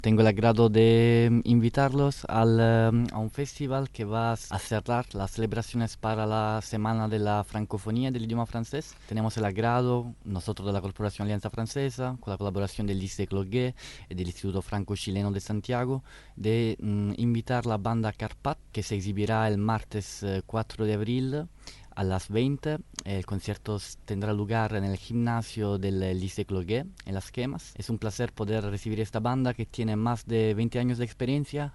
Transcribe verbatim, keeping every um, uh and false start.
Tengo el agrado de invitarlos al, em, a un festival que va a cerrar las celebraciones para la Semana de la Francofonía del idioma francés. Tenemos el agrado, nosotros de la Corporación Alianza Francesa, con la colaboración del Lycée Cloguet y del Instituto Franco-Chileno de Santiago, de mm, invitar la banda Carpat, que se exhibirá el martes eh, cuatro de abril a las veinte. El concierto s- tendrá lugar en el gimnasio del eh, Lycée Cloguet, en Las Quemas. Es un placer poder recibir esta banda que tiene más de veinte años de experiencia